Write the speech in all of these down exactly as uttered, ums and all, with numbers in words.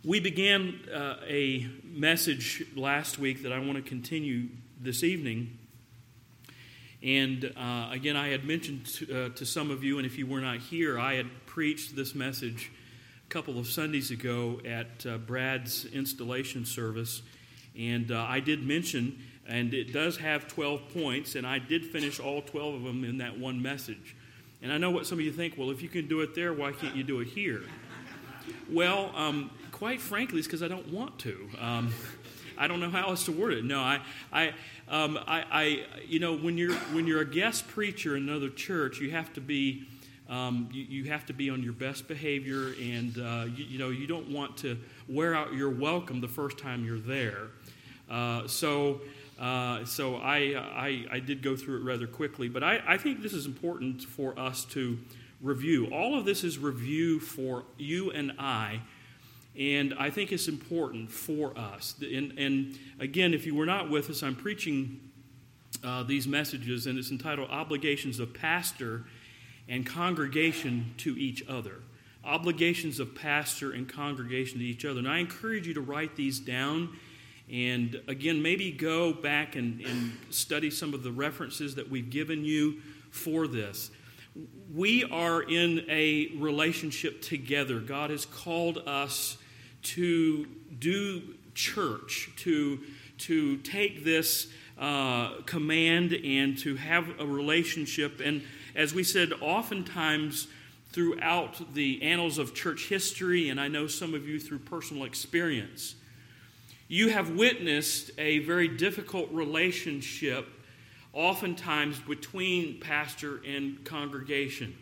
We began uh, a message last week that I want to continue this evening. And uh, again, I had mentioned to, uh, to some of you, and if you were not here, I had preached this message a couple of Sundays ago at uh, Brad's installation service. And uh, I did mention, and it does have twelve points, and I did finish all twelve of them in that one message. And I know what some of you think, well, if you can do it there, why can't you do it here? Well, um, quite frankly, it's because I don't want to. Um, I don't know how else to word it. No, I, I, um, I, I, you know, when you're when you're a guest preacher in another church, you have to be, um, you, you have to be on your best behavior, and uh, you, you know, you don't want to wear out your welcome the first time you're there. Uh, so, uh, so I, I, I did go through it rather quickly, but I, I think this is important for us to review. All of this is review for you and I. And I think it's important for us. And, and again, if you were not with us, I'm preaching uh, these messages, and it's entitled Obligations of Pastor and Congregation to Each Other. Obligations of Pastor and Congregation to Each Other. And I encourage you to write these down. And again, maybe go back and, and study some of the references that we've given you for this. We are in a relationship together. God has called us to do church, to, to take this uh, command and to have a relationship. And as we said, oftentimes throughout the annals of church history, and I know some of you through personal experience, you have witnessed a very difficult relationship oftentimes between pastor and congregation.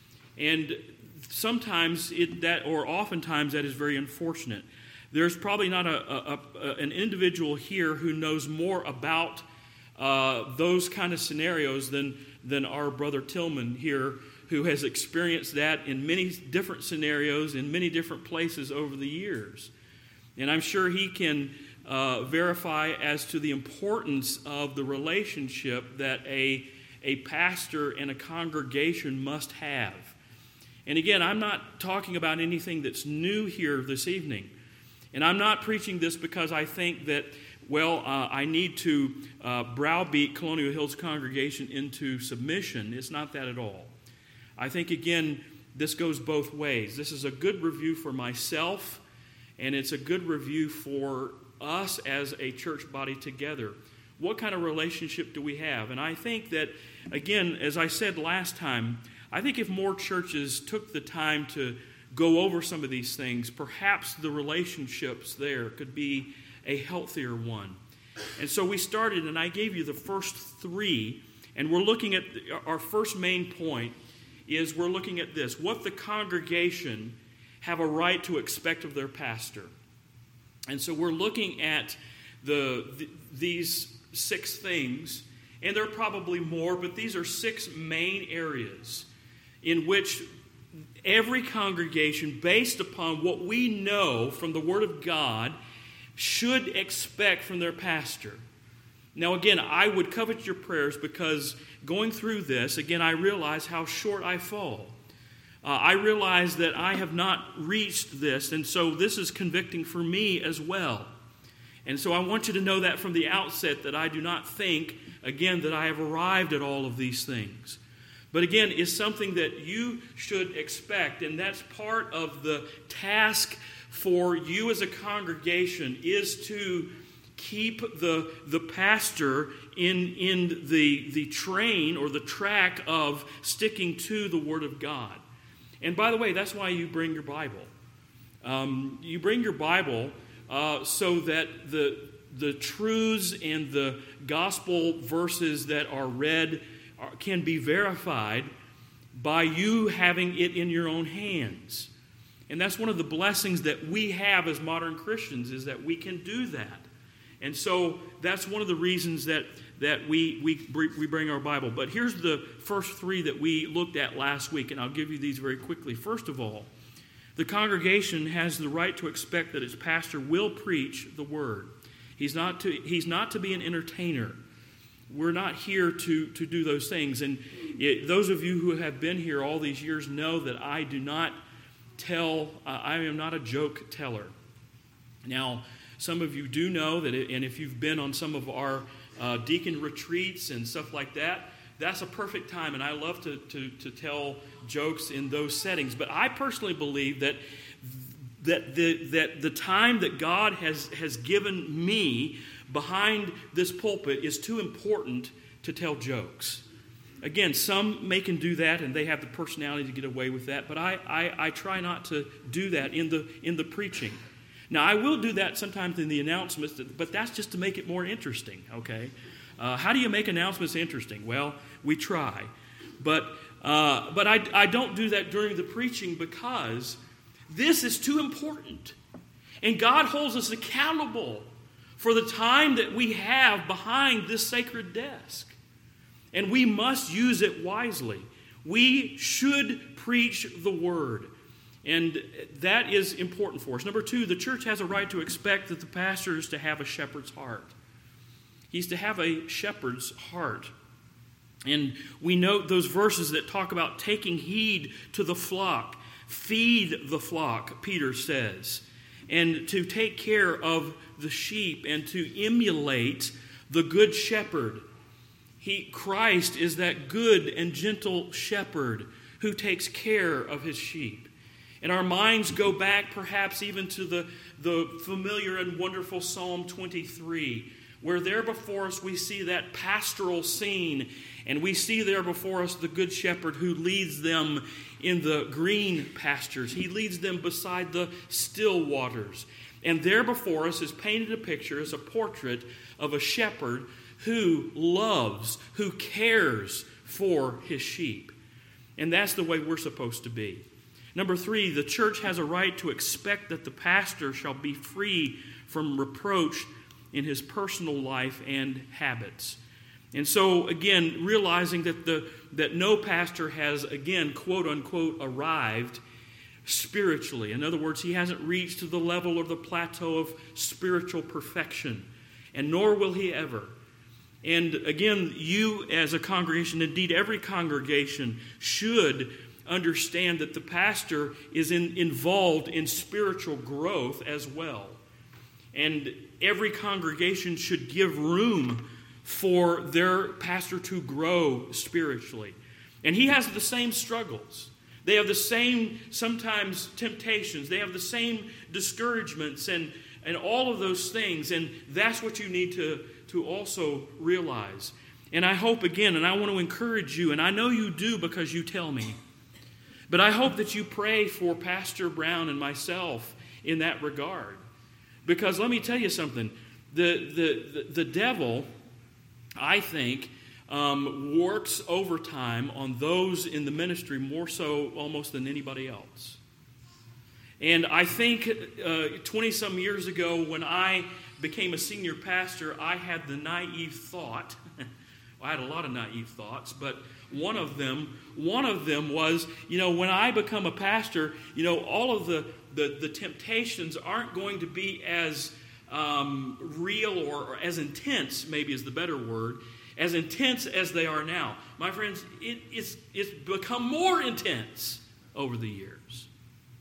And sometimes it, that, or oftentimes that is very unfortunate. There's probably not a, a, a, an individual here who knows more about uh, those kind of scenarios than, than our brother Tillman here, who has experienced that in many different scenarios in many different places over the years. And I'm sure he can uh, verify as to the importance of the relationship that a, a pastor and a congregation must have. And again, I'm not talking about anything that's new here this evening. And I'm not preaching this because I think that, well, uh, I need to uh, browbeat Colonial Hills congregation into submission. It's not that at all. I think, again, this goes both ways. This is a good review for myself, and it's a good review for us as a church body together. What kind of relationship do we have? And I think that, again, as I said last time, I think if more churches took the time to go over some of these things, perhaps the relationships there could be a healthier one. And so we started, and I gave you the first three, and we're looking at our first main point is we're looking at this: what the congregation have a right to expect of their pastor. And so we're looking at the, the these six things, and there are probably more, but these are six main areas in which every congregation, based upon what we know from the Word of God, should expect from their pastor. Now, again, I would covet your prayers because going through this, again, I realize how short I fall. Uh, I realize that I have not reached this, and so this is convicting for me as well. And so I want you to know that from the outset, that I do not think, again, that I have arrived at all of these things. But again, it's something that you should expect, and that's part of the task for you as a congregation, is to keep the, the pastor in, in the, the train or the track of sticking to the Word of God. And by the way, that's why you bring your Bible. Um, you bring your Bible uh, so that the, the truths and the gospel verses that are read can be verified by you having it in your own hands. And that's one of the blessings that we have as modern Christians, is that we can do that. And so that's one of the reasons that, that we, we, we bring our Bible. But here's the first three that we looked at last week, and I'll give you these very quickly. First of all, the congregation has the right to expect that its pastor will preach the Word. He's not to, he's not to be an entertainer. We're not here to, to do those things. And it, those of you who have been here all these years know that I do not tell, uh, I am not a joke teller. Now, some of you do know that, it, and if you've been on some of our uh, deacon retreats and stuff like that, that's a perfect time, and I love to, to, to tell jokes in those settings. But I personally believe that that the that the time that God has, has given me behind this pulpit is too important to tell jokes. Again, some may can do that, and they have the personality to get away with that. But I, I, I try not to do that in the in the preaching. Now, I will do that sometimes in the announcements, but that's just to make it more interesting, okay? Uh, how do you make announcements interesting? Well, we try. But uh, but I, I don't do that during the preaching because this is too important. And God holds us accountable for the time that we have behind this sacred desk. And we must use it wisely. We should preach the word. And that is important for us. Number two, the church has a right to expect that the pastor is to have a shepherd's heart. He's to have a shepherd's heart. And we note those verses that talk about taking heed to the flock. Feed the flock, Peter says. And to take care of the sheep and to emulate the good shepherd. He, Christ is that good and gentle shepherd who takes care of his sheep. And our minds go back perhaps even to the, the familiar and wonderful Psalm twenty-three, where there before us we see that pastoral scene, and we see there before us the good shepherd who leads them in the green pastures. He leads them beside the still waters. And there before us is painted a picture, as a portrait of a shepherd who loves, who cares for his sheep. And that's the way we're supposed to be. Number three, the church has a right to expect that the pastor shall be free from reproach in his personal life and habits. And so, again, realizing that the that no pastor has, again, quote-unquote, arrived spiritually. In other words, he hasn't reached to the level or the plateau of spiritual perfection, and nor will he ever. And again, you as a congregation, indeed every congregation, should understand that the pastor is in, involved in spiritual growth as well. And every congregation should give room for their pastor to grow spiritually. And he has the same struggles. They have the same, sometimes, temptations. They have the same discouragements and, and all of those things. And that's what you need to, to also realize. And I hope, again, and I want to encourage you, and I know you do because you tell me, but I hope that you pray for Pastor Brown and myself in that regard. Because let me tell you something. The, the, the, the devil, I think, um, works overtime on those in the ministry more so almost than anybody else. And I think uh, twenty-some years ago when I became a senior pastor, I had the naive thought, well, I had a lot of naive thoughts, but one of them, one of them was, you know, when I become a pastor, you know, all of the, the, the temptations aren't going to be as um, real or, or as intense, maybe is the better word, as intense as they are now. My friends, it, it's, it's become more intense over the years.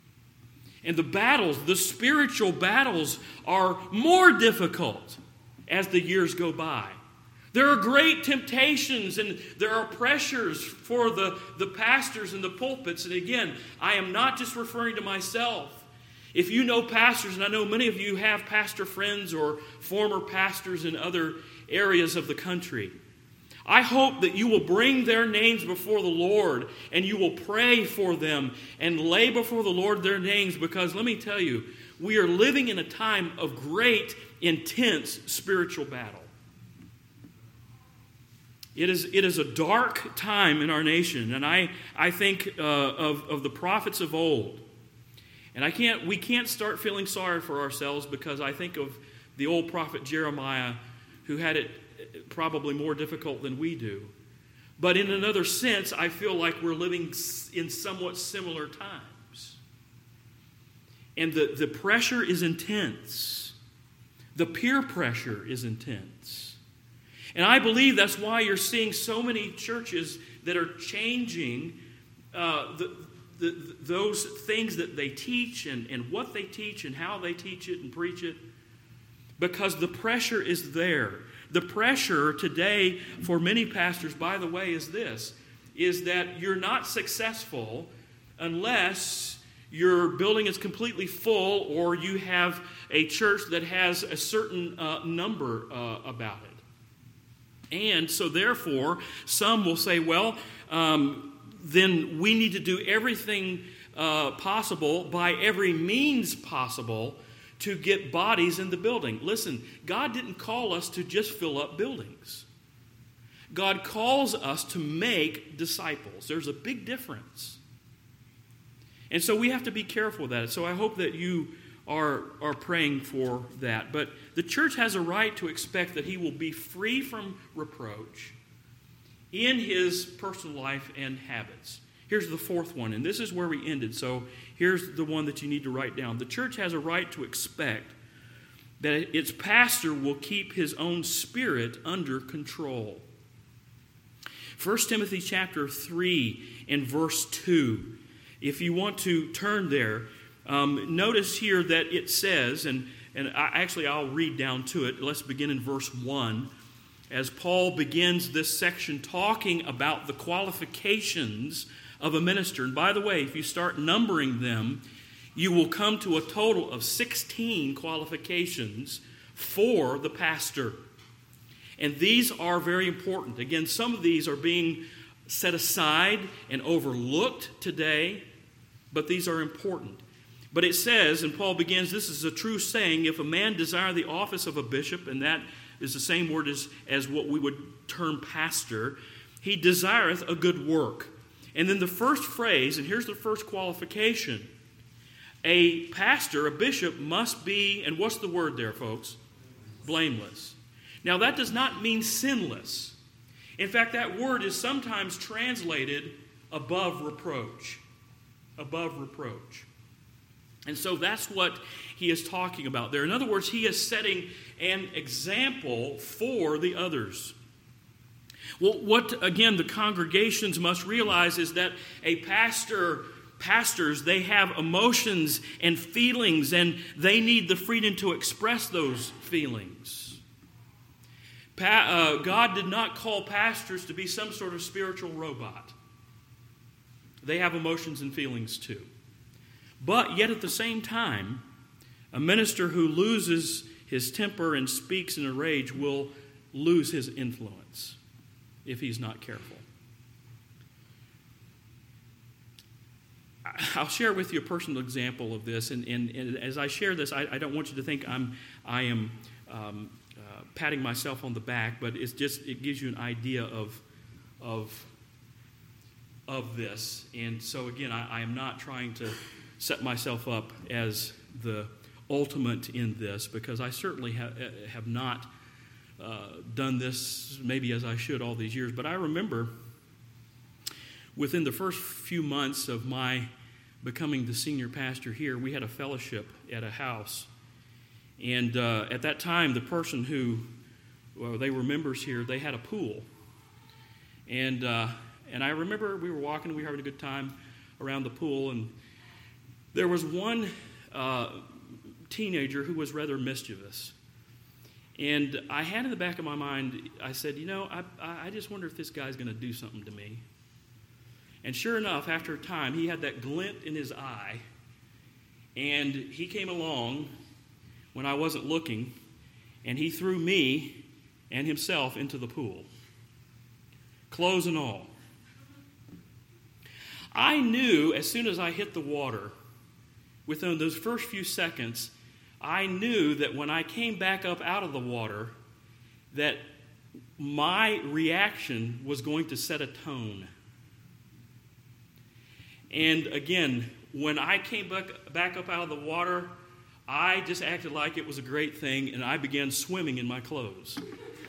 And the battles, the spiritual battles, are more difficult as the years go by. There are great temptations and there are pressures for the, the pastors and the pulpits. And again, I am not just referring to myself. If you know pastors, and I know many of you have pastor friends or former pastors in other areas of the country, I hope that you will bring their names before the Lord and you will pray for them and lay before the Lord their names, because let me tell you, we are living in a time of great, intense spiritual battle. It is, it is a dark time in our nation, and I, I think uh, of, of the prophets of old. And I can't, we can't start feeling sorry for ourselves, because I think of the old prophet Jeremiah, who had it probably more difficult than we do. But in another sense, I feel like we're living in somewhat similar times. And the, the pressure is intense. The peer pressure is intense. And I believe that's why you're seeing so many churches that are changing uh, the, the, those things that they teach and, and what they teach and how they teach it and preach it, because the pressure is there. The pressure today for many pastors, by the way, is this, is that you're not successful unless your building is completely full or you have a church that has a certain uh, number uh, about it. And so therefore, some will say, well, um, then we need to do everything uh, possible by every means possible to get bodies in the building. Listen, God didn't call us to just fill up buildings. God calls us to make disciples. There's a big difference. And so we have to be careful with that. So I hope that you are, are praying for that. But the church has a right to expect that he will be free from reproach in his personal life and habits. Here's the fourth one, and this is where we ended. So here's the one that you need to write down. The church has a right to expect that its pastor will keep his own spirit under control. First Timothy chapter three and verse two. If you want to turn there, um, notice here that it says, and, and I, actually I'll read down to it. Let's begin in verse one. As Paul begins this section talking about the qualifications of a minister. And by the way, if you start numbering them, you will come to a total of sixteen qualifications for the pastor. And these are very important. Again, some of these are being set aside and overlooked today, but these are important. But it says, and Paul begins, this is a true saying, if a man desire the office of a bishop, and that is the same word as, as what we would term pastor, he desireth a good work. And then the first phrase, and here's the first qualification, a pastor, a bishop must be, and what's the word there, folks? Blameless. Now that does not mean sinless. In fact, that word is sometimes translated above reproach. Above reproach. And so that's what he is talking about there. In other words, he is setting an example for the others. Well, what, again, the congregations must realize is that a pastor, pastors, they have emotions and feelings, and they need the freedom to express those feelings. Pa- uh, God did not call pastors to be some sort of spiritual robot. They have emotions and feelings too. But yet at the same time, a minister who loses his temper and speaks in a rage will lose his influence if he's not careful. I'll share with you a personal example of this, and, and, and as I share this, I, I don't want you to think I'm I am um, uh, patting myself on the back, but it's just it gives you an idea of of of this. And so again, I, I am not trying to set myself up as the ultimate in this, because I certainly ha- have not uh, done this maybe as I should all these years. But I remember within the first few months of my becoming the senior pastor here, we had a fellowship at a house. And uh, at that time, the person who, well, they were members here, they had a pool. And uh, and I remember we were walking, we were having a good time around the pool, and there was one uh, teenager who was rather mischievous. And I had in the back of my mind, I said, you know, I, I just wonder if this guy's going to do something to me. And sure enough, after a time, he had that glint in his eye, and he came along when I wasn't looking, and he threw me and himself into the pool, clothes and all. I knew as soon as I hit the water, within those first few seconds, I knew that when I came back up out of the water, that my reaction was going to set a tone. And again, when I came back, back up out of the water, I just acted like it was a great thing, and I began swimming in my clothes.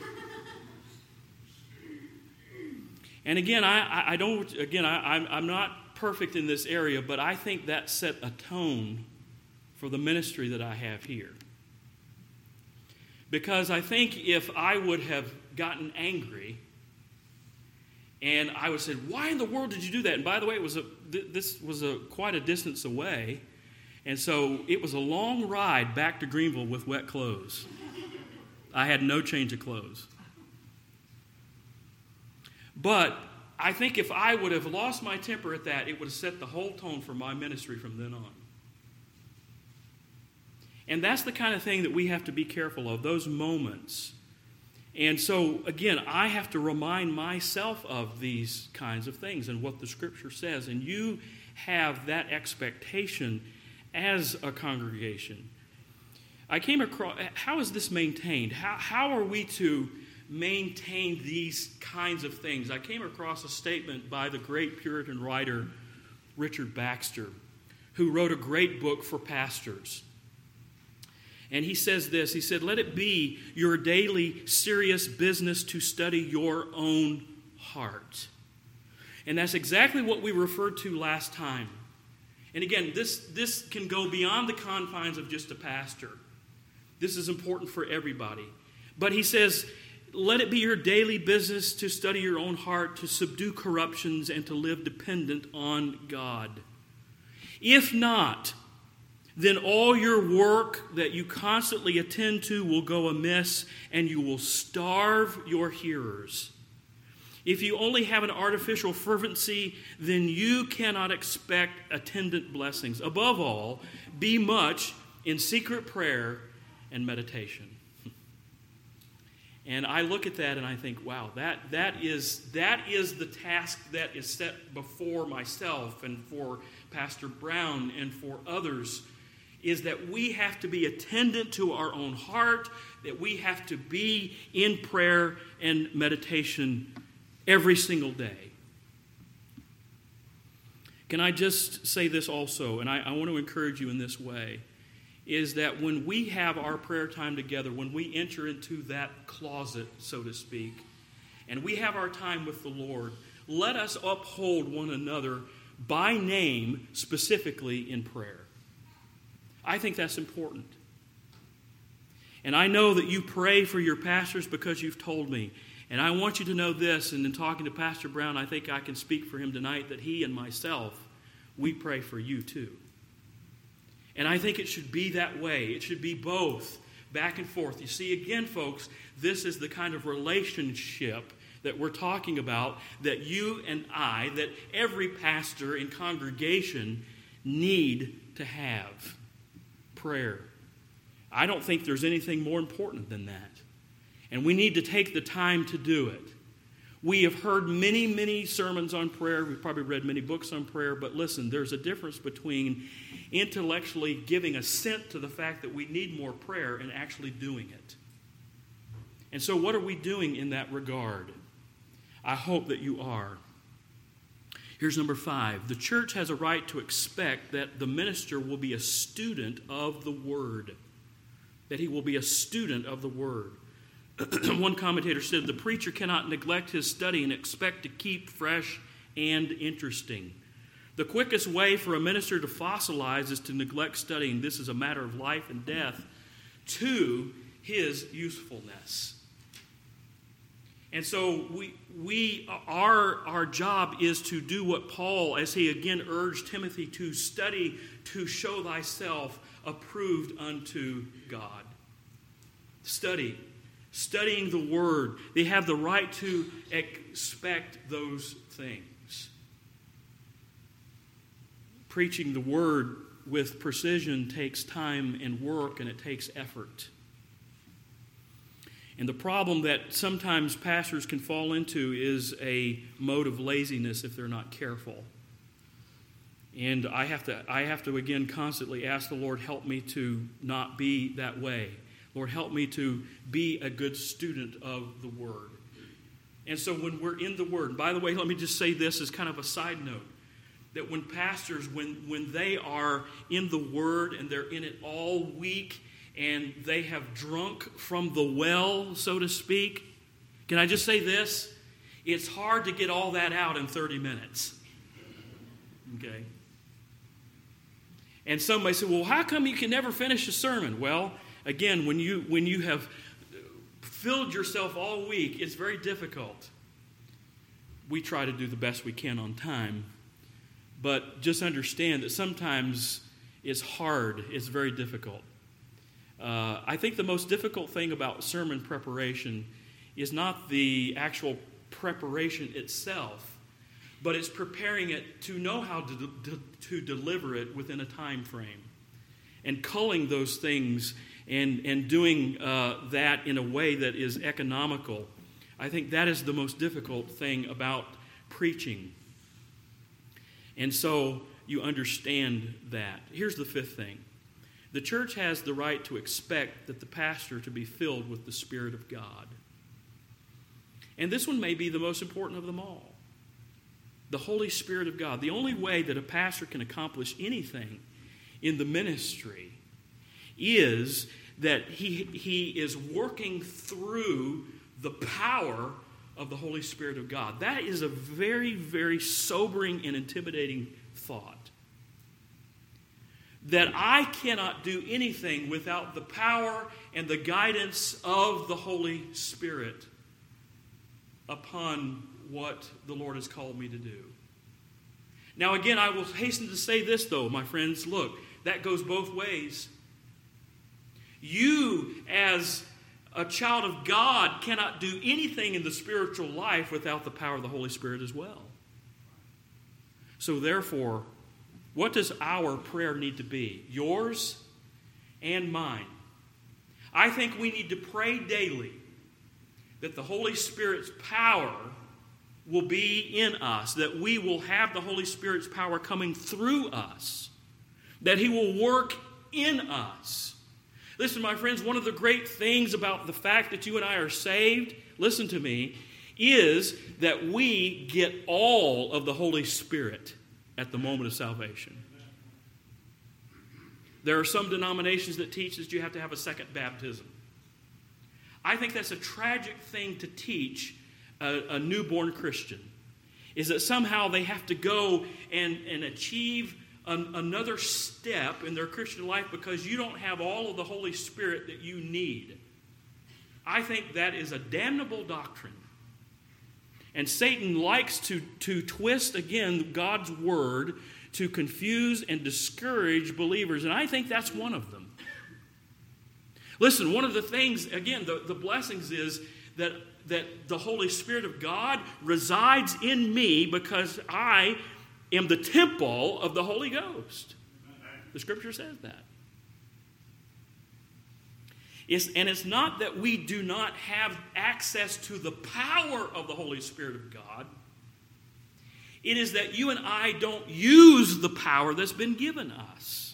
And again, I, I don't. Again, I, I'm, I'm not perfect in this area, but I think that set a tone for the ministry that I have here. Because I think if I would have gotten angry And I would say, why in the world did you do that? And by the way, it was a, th- this was a, quite a distance away. And so it was a long ride back to Greenville with wet clothes. I had no change of clothes. But I think if I would have lost my temper at that, it would have set the whole tone for my ministry from then on. And that's the kind of thing that we have to be careful of, those moments. And so, again, I have to remind myself of these kinds of things and what the Scripture says. And you have that expectation as a congregation. I came across, how is this maintained? How, how are we to maintain these kinds of things? I came across a statement by the great Puritan writer Richard Baxter, who wrote a great book for pastors. And he says this, he said, "Let it be your daily serious business to study your own heart." And that's exactly what we referred to last time. And again, this, this can go beyond the confines of just a pastor. This is important for everybody. But he says, let it be your daily business to study your own heart, to subdue corruptions, and to live dependent on God. If not, then all your work that you constantly attend to will go amiss, and you will starve your hearers. If you only have an artificial fervency, then you cannot expect attendant blessings. Above all, be much in secret prayer and meditation. And I look at that and I think, wow, that, that is that is the task that is set before myself and for Pastor Brown and for others, is that we have to be attendant to our own heart, that we have to be in prayer and meditation every single day. Can I just say this also, and I, I want to encourage you in this way, is that when we have our prayer time together, when we enter into that closet, so to speak, and we have our time with the Lord, let us uphold one another by name, specifically in prayer. I think that's important. And I know that you pray for your pastors because you've told me. And I want you to know this, and in talking to Pastor Brown, I think I can speak for him tonight, that he and myself, we pray for you too. And I think it should be that way. It should be both, back and forth. You see, again, folks, this is the kind of relationship that we're talking about, that you and I, that every pastor and congregation need to have. Prayer. I don't think there's anything more important than that. And we need to take the time to do it. We have heard many, many sermons on prayer. We've probably read many books on prayer. But listen, there's a difference between intellectually giving assent to the fact that we need more prayer and actually doing it. And so what are we doing in that regard? I hope that you are. Here's number five. The church has a right to expect that the minister will be a student of the Word. That he will be a student of the Word. One commentator said, the preacher cannot neglect his study and expect to keep fresh and interesting. The quickest way for a minister to fossilize is to neglect studying. This is a matter of life and death to his usefulness. And so we, we, our, our job is to do what Paul, as he again urged Timothy to study, to show thyself approved unto God. Study. Studying the Word. They have the right to expect those things. Preaching the Word with precision takes time and work, and it takes effort. And the problem that sometimes pastors can fall into is a mode of laziness if they're not careful. And I have to, I have to again constantly ask the Lord, help me to not be that way. Lord, help me to be a good student of the Word. And so when we're in the Word, by the way, let me just say this as kind of a side note, that when pastors, when, when they are in the Word and they're in it all week and they have drunk from the well, so to speak, can I just say this? It's hard to get all that out in thirty minutes. Okay? And some may say, well, how come you can never finish a sermon? Well, again, when you when you have filled yourself all week, it's very difficult. we try to do the best we can on time. But just understand that sometimes it's hard, it's very difficult. Uh, I think the most difficult thing about sermon preparation is not the actual preparation itself, but it's preparing it to know how to, to, to deliver it within a time frame, and culling those things and, and doing uh, that in a way that is economical. I think that is the most difficult thing about preaching. And so you understand that. Here's the fifth thing. The church has the right to expect that the pastor to be filled with the Spirit of God. And this one may be the most important of them all. The Holy Spirit of God. The only way that a pastor can accomplish anything in the ministry is that he, he is working through the power of the Holy Spirit of God. That is a very, very sobering and intimidating thought. That I cannot do anything without the power and the guidance of the Holy Spirit upon what the Lord has called me to do. Now again, I will hasten to say this though, my friends. Look, that goes both ways. You, as a child of God, cannot do anything in the spiritual life without the power of the Holy Spirit as well. So therefore, what does our prayer need to be? Yours and mine. I think we need to pray daily that the Holy Spirit's power will be in us, that we will have the Holy Spirit's power coming through us, that He will work in us. Listen, my friends, one of the great things about the fact that you and I are saved, listen to me, is that we get all of the Holy Spirit at the moment of salvation. There are some denominations that teach that you have to have a second baptism. I think that's a tragic thing to teach a, a newborn Christian, is that somehow they have to go and, and achieve an, another step in their Christian life because you don't have all of the Holy Spirit that you need. I think that is a damnable doctrine. And Satan likes to, to twist, again, God's word to confuse and discourage believers. And I think that's one of them. Listen, one of the things, again, the, the blessings is that, that the Holy Spirit of God resides in me because I am the temple of the Holy Ghost. The Scripture says that. It's, and it's not that we do not have access to the power of the Holy Spirit of God. It is that you and I don't use the power that's been given us.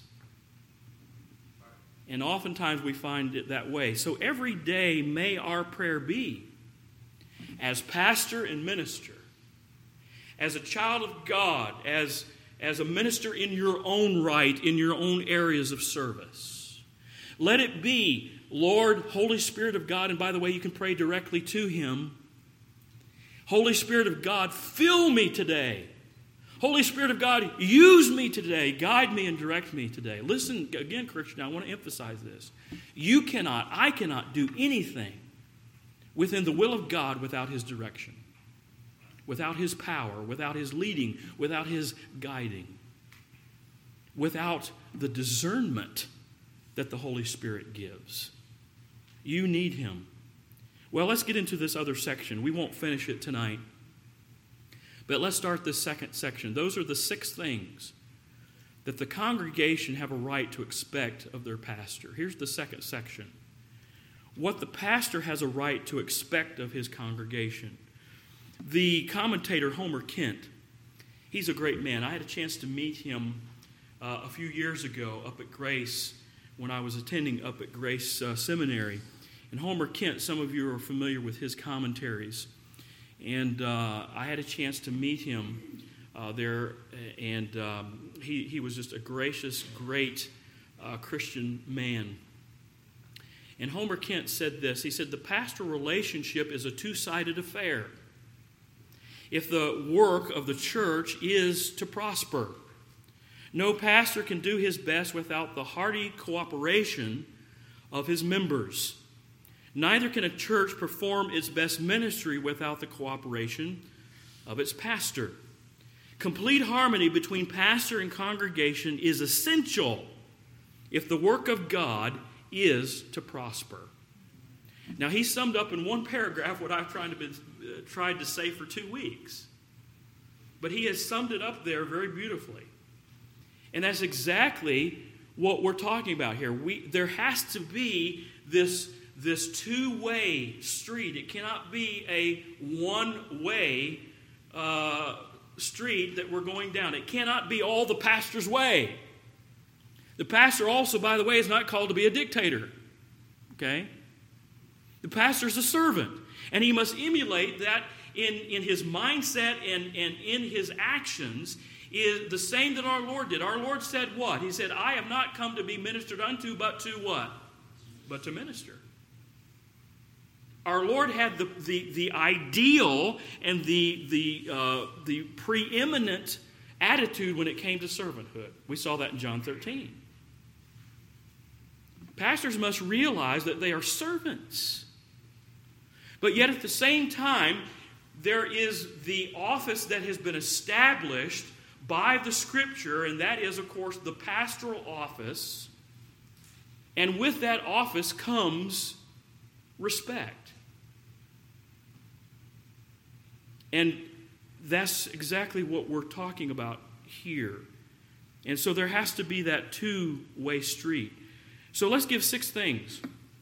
And oftentimes we find it that way. So every day may our prayer be, as pastor and minister, as a child of God, as, as a minister in your own right, in your own areas of service. Let it be, Lord, Holy Spirit of God, and by the way, you can pray directly to Him. Holy Spirit of God, fill me today. Holy Spirit of God, use me today. Guide me and direct me today. Listen, again, Christian, I want to emphasize this. You cannot, I cannot do anything within the will of God without His direction, without His power, without His leading, without His guiding, without the discernment that the Holy Spirit gives. You need Him. Well, let's get into this other section. We won't finish it tonight. But let's start this second section. Those are the six things that the congregation have a right to expect of their pastor. Here's the second section. What the pastor has a right to expect of his congregation. The commentator Homer Kent, he's a great man. I had a chance to meet him uh, a few years ago up at Grace when I was attending up at Grace uh, Seminary. And Homer Kent, some of you are familiar with his commentaries. And uh, I had a chance to meet him uh, there, and um, he, he was just a gracious, great uh, Christian man. And Homer Kent said this. He said, the pastoral relationship is a two-sided affair. If the work of the church is to prosper, no pastor can do his best without the hearty cooperation of his members. Neither can a church perform its best ministry without the cooperation of its pastor. Complete harmony between pastor and congregation is essential if the work of God is to prosper. Now, he summed up in one paragraph what I've tried to, be, uh, tried to say for two weeks. But he has summed it up there very beautifully. And that's exactly what we're talking about here. We, there has to be this, this two-way street. It cannot be a one-way uh, street that we're going down. It cannot be all the pastor's way. The pastor also, by the way, is not called to be a dictator. Okay? The pastor's a servant. And he must emulate that in, in his mindset and, and in his actions is the same that our Lord did. Our Lord said what? He said, I have not come to be ministered unto, but to what? But to minister. Our Lord had the, the, the ideal and the, the, uh, the preeminent attitude when it came to servanthood. We saw that in John thirteen. Pastors must realize that they are servants. But yet at the same time, there is the office that has been established by the Scripture, and that is, of course, the pastoral office. And with that office comes respect. And that's exactly what we're talking about here. And so there has to be that two-way street. So let's give six things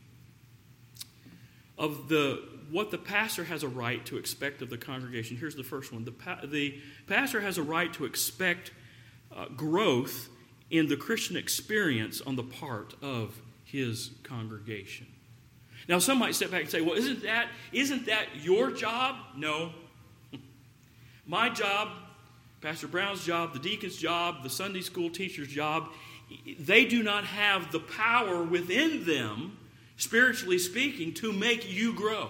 of the what the pastor has a right to expect of the congregation. Here's the first one. The, pa- the pastor has a right to expect uh, growth in the Christian experience on the part of his congregation. Now, some might step back and say, well, isn't that, isn't that your job? No. My job, Pastor Brown's job, the deacon's job, the Sunday school teacher's job, they do not have the power within them, spiritually speaking, to make you grow.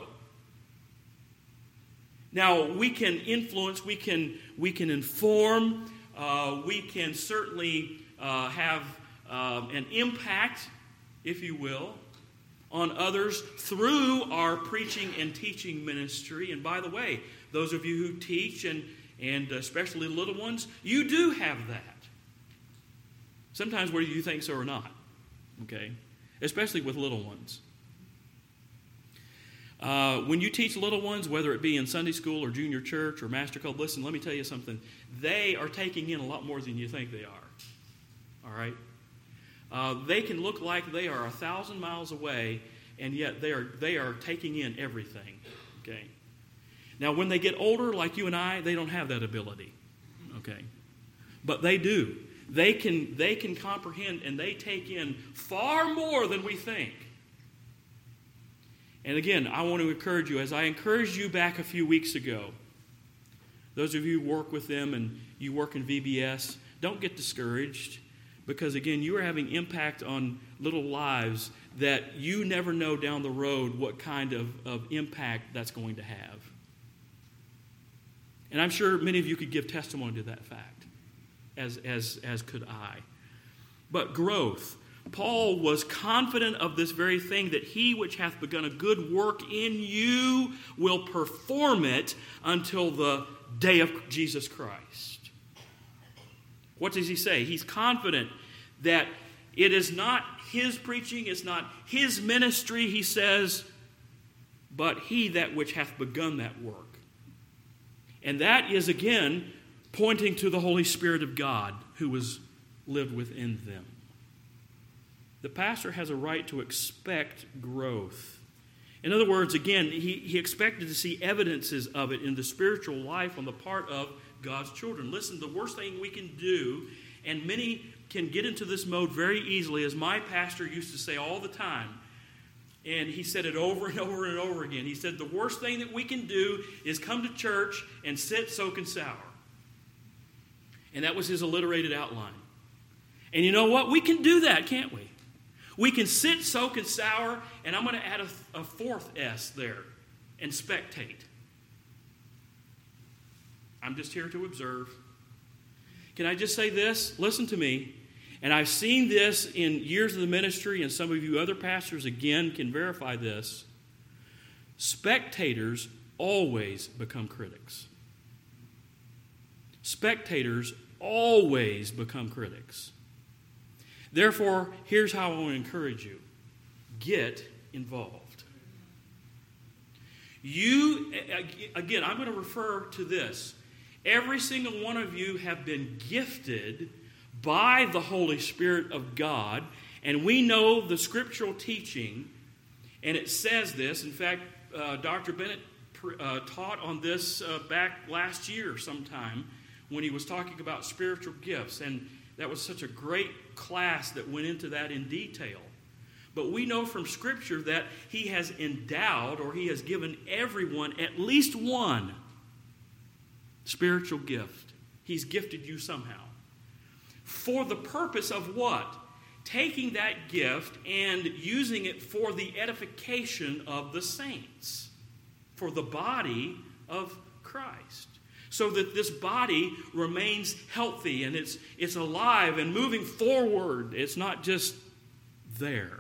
Now, we can influence, we can, we can inform, uh, we can certainly uh, have uh, an impact, if you will, on others through our preaching and teaching ministry. And by the way, those of you who teach, and, and especially little ones, you do have that. Sometimes whether you think so or not, okay? Especially with little ones. Uh, when you teach little ones, whether it be in Sunday school or junior church or Master Club, listen, let me tell you something. They are taking in a lot more than you think they are. All right? Uh, they can look like they are a thousand miles away, and yet they are they are taking in everything. Okay? Now, when they get older, like you and I, they don't have that ability. Okay? But they do. They can they can comprehend and they take in far more than we think. And again, I want to encourage you, as I encouraged you back a few weeks ago, those of you who work with them and you work in V B S, don't get discouraged, because again, you are having impact on little lives that you never know down the road what kind of, of impact that's going to have. And I'm sure many of you could give testimony to that fact, as, as, as could I. But growth. Paul was confident of this very thing, that he which hath begun a good work in you will perform it until the day of Jesus Christ. What does he say? He's confident that it is not his preaching, it's not his ministry, he says, but he that which hath begun that work. And that is, again, pointing to the Holy Spirit of God who was lived within them. The pastor has a right to expect growth. In other words, again, he, he expected to see evidences of it in the spiritual life on the part of God's children. Listen, the worst thing we can do, and many can get into this mode very easily, as my pastor used to say all the time, and he said it over and over and over again. He said, the worst thing that we can do is come to church and sit, soak, and sour. And that was his alliterated outline. And you know what? We can do that, can't we? We can sit, soak, and sour, and I'm going to add a, a fourth S there, and spectate. I'm just here to observe. Can I just say this? Listen to me. And I've seen this in years of the ministry, and some of you other pastors, again, can verify this. Spectators always become critics. Spectators always become critics. Therefore, here's how I want to encourage you. Get involved. You, again, I'm going to refer to this. Every single one of you have been gifted by the Holy Spirit of God, and we know the scriptural teaching, and it says this. In fact, uh, Doctor Bennett uh, taught on this uh, back last year sometime when he was talking about spiritual gifts, and that was such a great class that went into that in detail. But we know from Scripture that He has endowed, or He has given everyone at least one spiritual gift. He's gifted you somehow. For the purpose of what? Taking that gift and using it for the edification of the saints, for the body of Christ, so that this body remains healthy and it's, it's alive and moving forward. It's not just there.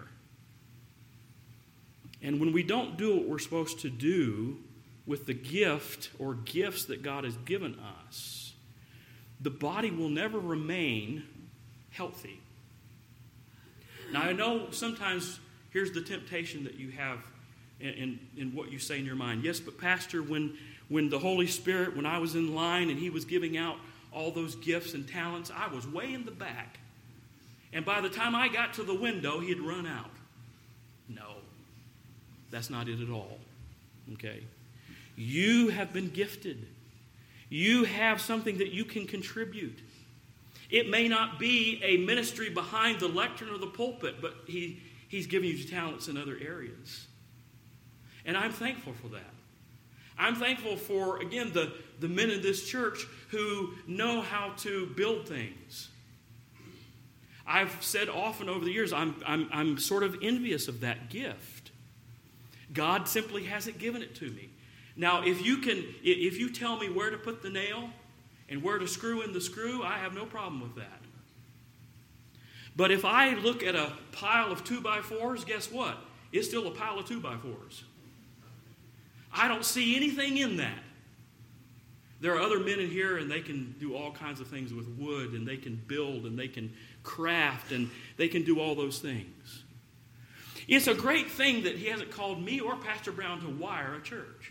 And when we don't do what we're supposed to do with the gift or gifts that God has given us, the body will never remain healthy. Now, I know sometimes here's the temptation that you have in, in, in what you say in your mind. Yes, but Pastor, when, when the Holy Spirit, when I was in line and He was giving out all those gifts and talents, I was way in the back. And by the time I got to the window, He had run out. No, that's not it at all. Okay? You have been gifted. You have something that you can contribute. It may not be a ministry behind the lectern or the pulpit, but he, He's giving you talents in other areas. And I'm thankful for that. I'm thankful for, again, the, the men in this church who know how to build things. I've said often over the years, I'm, I'm, I'm sort of envious of that gift. God simply hasn't given it to me. Now, if you can, if you tell me where to put the nail and where to screw in the screw, I have no problem with that. But if I look at a pile of two by fours, guess what? It's still a pile of two by fours. I don't see anything in that. There are other men in here, and they can do all kinds of things with wood, and they can build, and they can craft, and they can do all those things. It's a great thing that He hasn't called me or Pastor Brown to wire a church.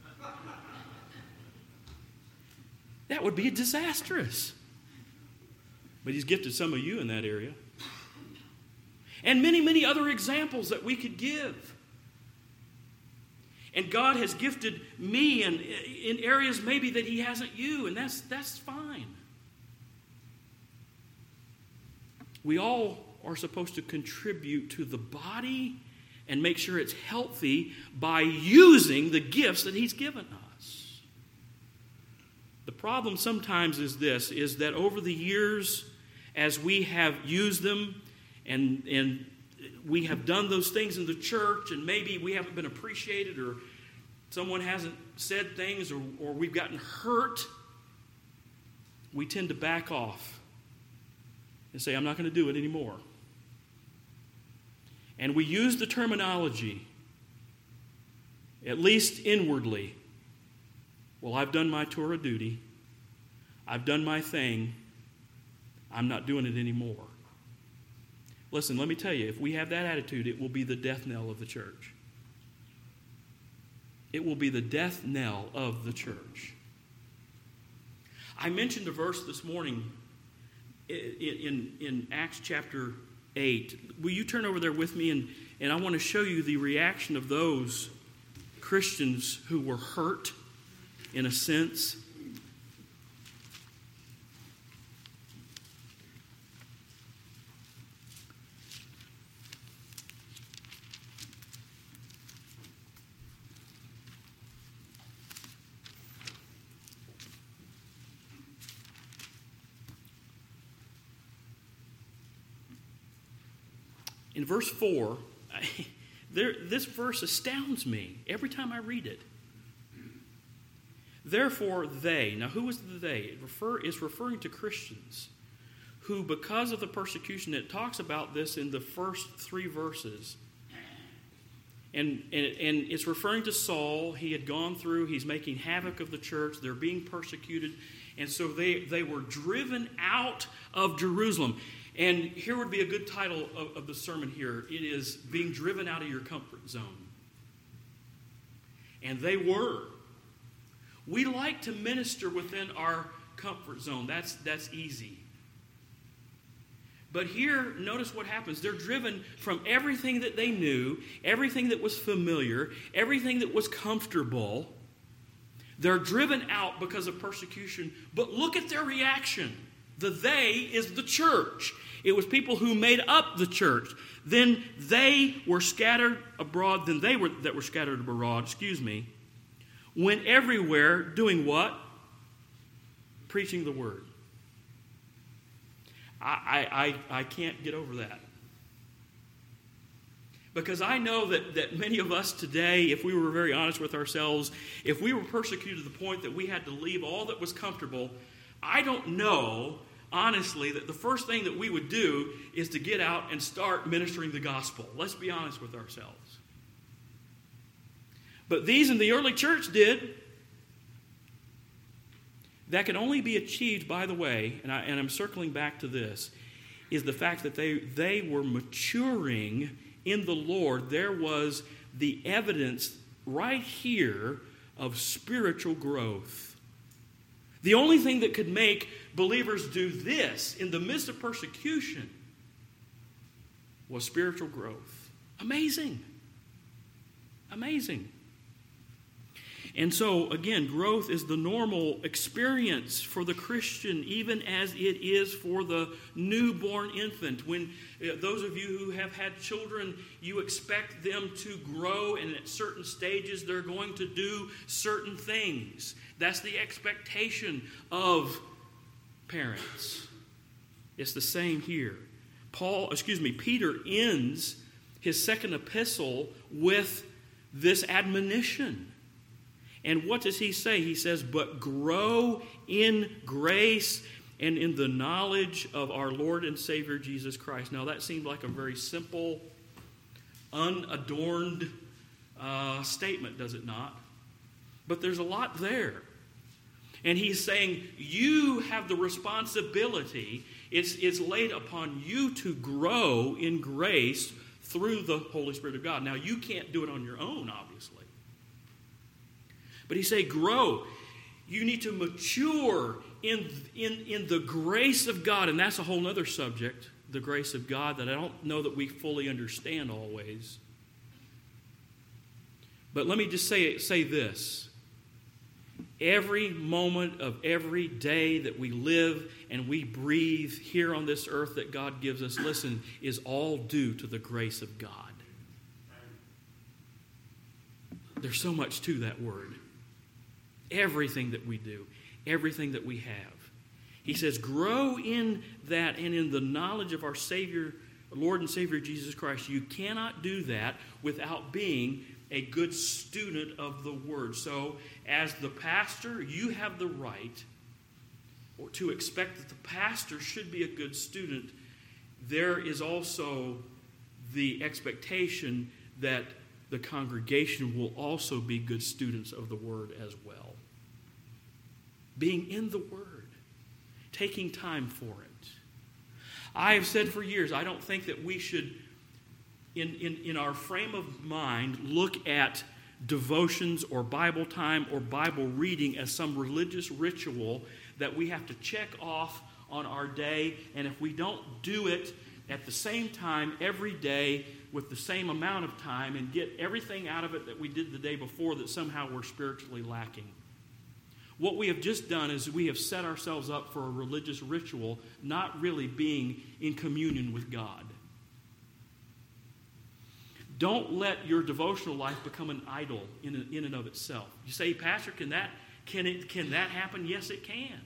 That would be disastrous. But He's gifted some of you in that area. And many, many other examples that we could give. And God has gifted me in, in areas maybe that He hasn't you, and that's, that's fine. We all are supposed to contribute to the body and make sure it's healthy by using the gifts that He's given us. The problem sometimes is this, is that over the years, as we have used them and, and we have done those things in the church, and maybe we haven't been appreciated, or someone hasn't said things, or, or we've gotten hurt, we tend to back off and say, I'm not going to do it anymore. And we use the terminology, at least inwardly, well, I've done my tour of duty. I've done my thing. I'm not doing it anymore. Listen, let me tell you, if we have that attitude, it will be the death knell of the church. It will be the death knell of the church. I mentioned a verse this morning in, in, in Acts chapter eight. Will you turn over there with me? And, and I want to show you the reaction of those Christians who were hurt, in a sense. In verse four, I, there, this verse astounds me every time I read it. Therefore, they, now who is the they? It refer, is referring to Christians who, because of the persecution, it talks about this in the first three verses. And, and, and it's referring to Saul. He had gone through, he's making havoc of the church. They're being persecuted. And so they, they were driven out of Jerusalem. And here would be a good title of, of the sermon here. It is being driven out of your comfort zone. And they were. We like to minister within our comfort zone. That's, that's easy. But here, notice what happens. They're driven from everything that they knew, everything that was familiar, everything that was comfortable. They're driven out because of persecution. But look at their reaction. The they is the church. It was people who made up the church. Then they were scattered abroad. Then they were that were scattered abroad, excuse me, went everywhere doing what? Preaching the word. I, I, I can't get over that. Because I know that, that many of us today, if we were very honest with ourselves, if we were persecuted to the point that we had to leave all that was comfortable, I don't know, honestly, that the first thing that we would do is to get out and start ministering the gospel. Let's be honest with ourselves. But these in the early church did. That can only be achieved, by the way, and, I, and I'm circling back to this, is the fact that they, they were maturing in the Lord. There was the evidence right here of spiritual growth. The only thing that could make believers do this in the midst of persecution was spiritual growth. Amazing. Amazing. And so, again, growth is the normal experience for the Christian, even as it is for the newborn infant. When uh, those of you who have had children, you expect them to grow, and at certain stages they're going to do certain things. That's the expectation of parents. It's the same here. Paul, excuse me, Peter ends his second epistle with this admonition. And what does he say? He says, but grow in grace and in the knowledge of our Lord and Savior Jesus Christ. Now that seemed like a very simple, unadorned uh, statement, does it not? But there's a lot there. And he's saying, you have the responsibility. It's, it's laid upon you to grow in grace through the Holy Spirit of God. Now, you can't do it on your own, obviously. But he say, grow. You need to mature in, in, in the grace of God. And that's a whole other subject, the grace of God, that I don't know that we fully understand always. But let me just say, say this. Every moment of every day that we live and we breathe here on this earth that God gives us, listen, is all due to the grace of God. There's so much to that word. Everything that we do, everything that we have. He says, grow in that and in the knowledge of our Savior, Lord and Savior Jesus Christ. You cannot do that without being a good student of the Word. So, as the pastor, you have the right to expect that the pastor should be a good student. There is also the expectation that the congregation will also be good students of the Word as well. Being in the Word, taking time for it. I have said for years, I don't think that we should, in, in, in our frame of mind, look at devotions or Bible time or Bible reading as some religious ritual that we have to check off on our day, and if we don't do it at the same time every day with the same amount of time and get everything out of it that we did the day before, that somehow we're spiritually lacking. What we have just done is we have set ourselves up for a religious ritual, not really being in communion with God. Don't let your devotional life become an idol in, in and of itself. You say, Pastor, can that, can it, can that happen? Yes, it can.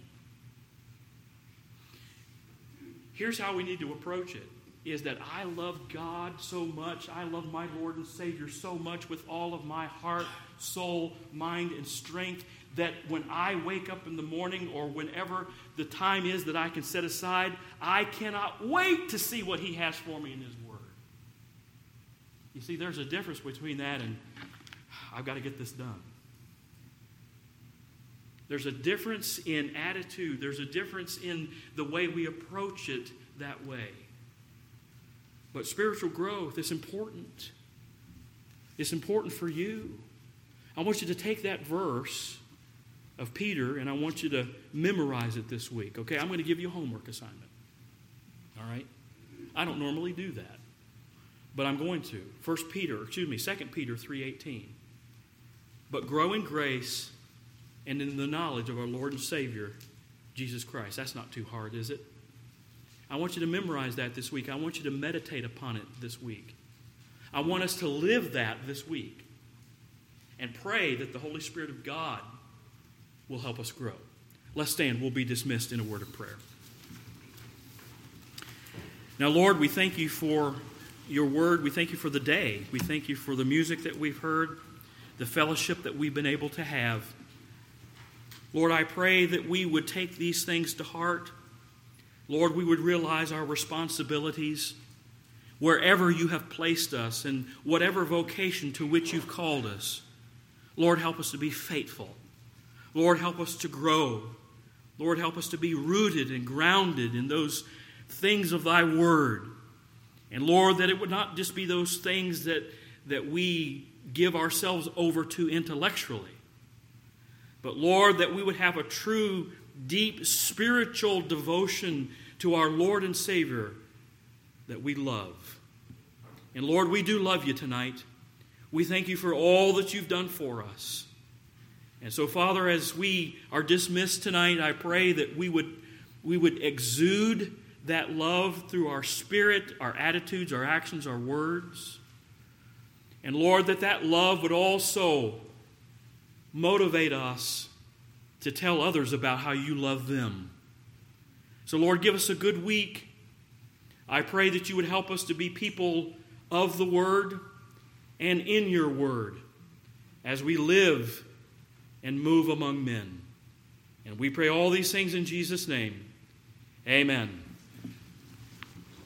Here's how we need to approach it, is that I love God so much, I love my Lord and Savior so much with all of my heart, soul, mind, and strength, that when I wake up in the morning or whenever the time is that I can set aside, I cannot wait to see what He has for me in His Word. You see, there's a difference between that and I've got to get this done. There's a difference in attitude. There's a difference in the way we approach it that way. But spiritual growth is important. It's important for you. I want you to take that verse of Peter and I want you to memorize it this week. Okay, I'm going to give you a homework assignment. All right? I don't normally do that, but I'm going to. First Peter, excuse me, Second Peter three eighteen. But grow in grace and in the knowledge of our Lord and Savior, Jesus Christ. That's not too hard, is it? I want you to memorize that this week. I want you to meditate upon it this week. I want us to live that this week and pray that the Holy Spirit of God will help us grow. Let's stand. We'll be dismissed in a word of prayer. Now, Lord, we thank you for your word. We thank you for the day. We thank you for the music that we've heard, the fellowship that we've been able to have. Lord, I pray that we would take these things to heart. Lord, we would realize our responsibilities wherever you have placed us and whatever vocation to which you've called us. Lord, help us to be faithful. Lord, help us to grow. Lord, help us to be rooted and grounded in those things of thy word. And Lord, that it would not just be those things that, that we give ourselves over to intellectually, but Lord, that we would have a true, deep spiritual devotion to our Lord and Savior that we love. And Lord, we do love you tonight. We thank you for all that you've done for us. And so, Father, as we are dismissed tonight, I pray that we would, we would exude that love through our spirit, our attitudes, our actions, our words. And Lord, that that love would also motivate us to tell others about how you love them. So, Lord, give us a good week. I pray that you would help us to be people of the Word and in your Word as we live and move among men. And we pray all these things in Jesus' name. Amen.